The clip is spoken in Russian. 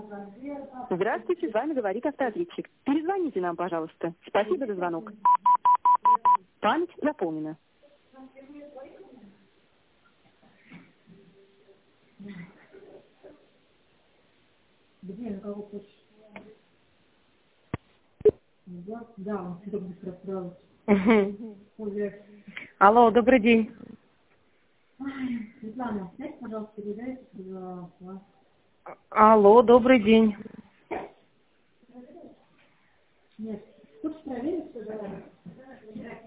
Здравствуйте, с вами говорит автоответчик. Перезвоните нам, пожалуйста. Спасибо за звонок. Память заполнена. Где на кого хочешь? Да, он все так быстро отправился. Алло, добрый день. Светлана, снять, пожалуйста, передайте вас. Алло, добрый день. Нет, хочешь проверить, что говорят?